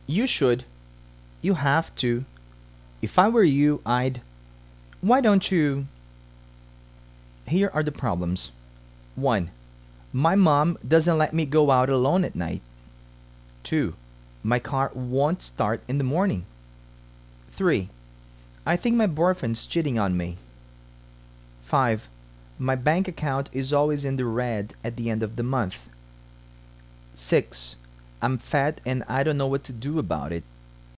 You should. You have to. If I were you, I'd. Why don't you? Here are the problems. 1. My mom doesn't let me go out alone at night. 2. My car won't start in the morning. 3. I think my boyfriend's cheating on me. 5. My bank account is always in the red at the end of the month. 6. I'm fat and I don't know what to do about it.